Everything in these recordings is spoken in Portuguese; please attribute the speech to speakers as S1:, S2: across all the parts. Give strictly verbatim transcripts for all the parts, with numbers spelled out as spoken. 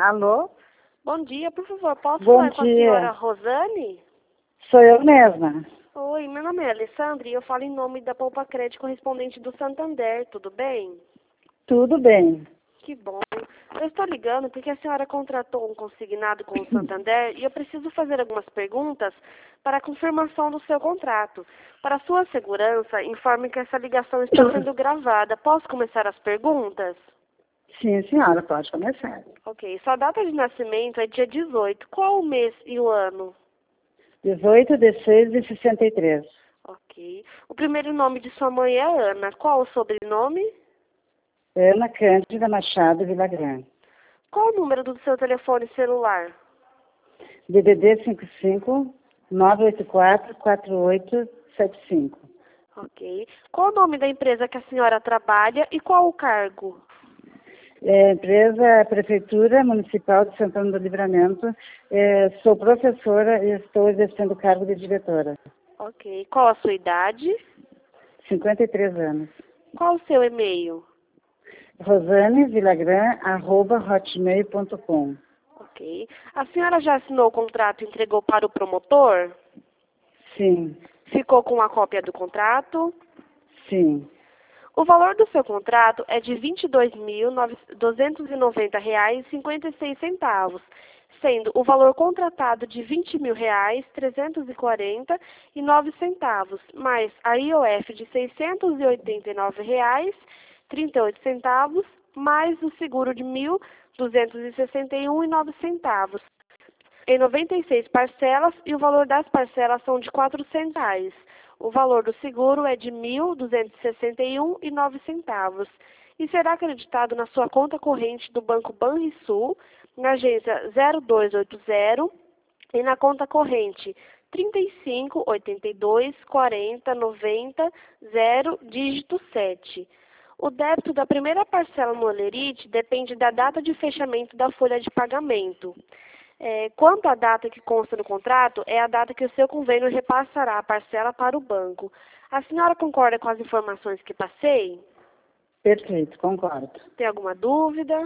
S1: Alô?
S2: Bom dia, por favor, posso
S1: Bom
S2: falar com a
S1: dia.
S2: senhora Rosane?
S1: Sou eu mesma.
S2: Oi, meu nome é Alessandra e eu falo em nome da Poupa Crédito correspondente do Santander, tudo bem?
S1: Tudo bem.
S2: Que bom. Eu estou ligando porque a senhora contratou um consignado com o Santander e eu preciso fazer algumas perguntas para a confirmação do seu contrato. Para sua segurança, informe que essa ligação está sendo gravada. Posso começar as perguntas?
S1: Sim, senhora, pode começar.
S2: Ok. Sua data de nascimento é dia dezoito. Qual o mês e o ano?
S1: dezoito de seis de sessenta e três.
S2: Ok. O primeiro nome de sua mãe é Ana. Qual o sobrenome?
S1: Ana Cândida Machado Villagrán.
S2: Qual o número do seu telefone celular?
S1: D D D cinco cinco nove oito quatro quatro oito sete cinco.
S2: Ok. Qual o nome da empresa que a senhora trabalha e qual o cargo?
S1: É, empresa Prefeitura Municipal de Santana do Livramento. É, sou professora e estou exercendo o cargo de diretora.
S2: Ok. Qual a sua idade?
S1: cinquenta e três anos.
S2: Qual o seu e-mail?
S1: rosane villagrán arroba hotmail ponto com.
S2: Ok. A senhora já assinou o contrato e entregou para o promotor?
S1: Sim,
S2: Ficou com a cópia do contrato?
S1: sim.
S2: O valor do seu contrato é de vinte e dois mil duzentos e noventa reais e cinquenta e seis centavos, sendo o valor contratado de vinte mil reais trezentos e quarenta e nove centavos, mais a I O F de seiscentos e oitenta e nove reais trinta e oito centavos, mais o seguro de mil duzentos e sessenta e um e nove centavos, em noventa e seis parcelas, e o valor das parcelas são de quatrocentos reais. O valor do seguro é de mil duzentos e sessenta e um e nove centavos e será acreditado na sua conta corrente do Banco Banrisul, na agência zero dois oito zero e na conta corrente trinta e cinco, oitenta e dois, quarenta, noventa, zero, dígito sete. O débito da primeira parcela no Olerite depende da data de fechamento da folha de pagamento. É, quanto à data que consta no contrato, é a data que o seu convênio repassará a parcela para o banco. A senhora concorda com as informações que passei?
S1: Perfeito, concordo.
S2: Tem alguma dúvida?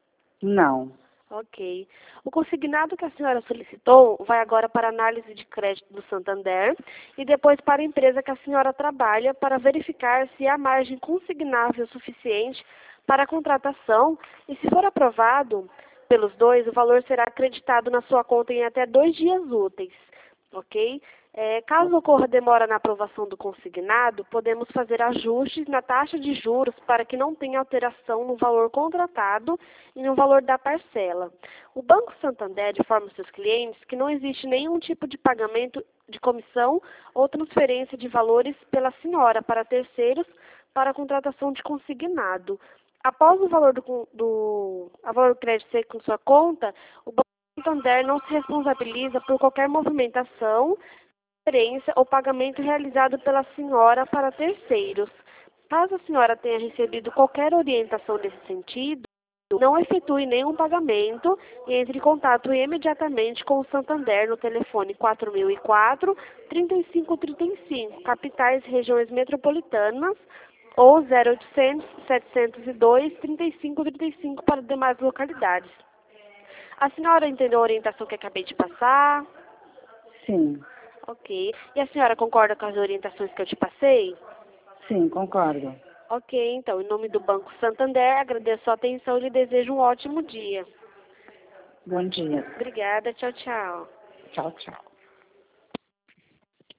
S1: Não.
S2: Ok. O consignado que a senhora solicitou vai agora para análise de crédito do Santander e depois para a empresa que a senhora trabalha para verificar se há margem consignável suficiente para a contratação e, se for aprovado pelos dois, o valor será acreditado na sua conta em até dois dias úteis, ok? É, caso ocorra demora na aprovação do consignado, podemos fazer ajustes na taxa de juros para que não tenha alteração no valor contratado e no valor da parcela. O Banco Santander informa seus clientes que não existe nenhum tipo de pagamento de comissão ou transferência de valores pela senhora para terceiros para a contratação de consignado. Após o valor do, do, a valor do crédito ser com sua conta, o Banco Santander não se responsabiliza por qualquer movimentação, transferência ou pagamento realizado pela senhora para terceiros. Caso a senhora tenha recebido qualquer orientação nesse sentido, não efetue nenhum pagamento e entre em contato imediatamente com o Santander no telefone quatro mil e quatro, trinta e cinco trinta e cinco, capitais e regiões metropolitanas, ou zero oitocentos, setecentos e dois, trinta e cinco trinta e cinco para demais localidades. A senhora entendeu a orientação que acabei de passar?
S1: Sim.
S2: Ok. E a senhora concorda com as orientações que eu te passei?
S1: Sim, concordo.
S2: Ok, então, em nome do Banco Santander, agradeço a atenção e lhe desejo um ótimo dia.
S1: Bom dia.
S2: Obrigada, tchau, tchau.
S1: Tchau, tchau.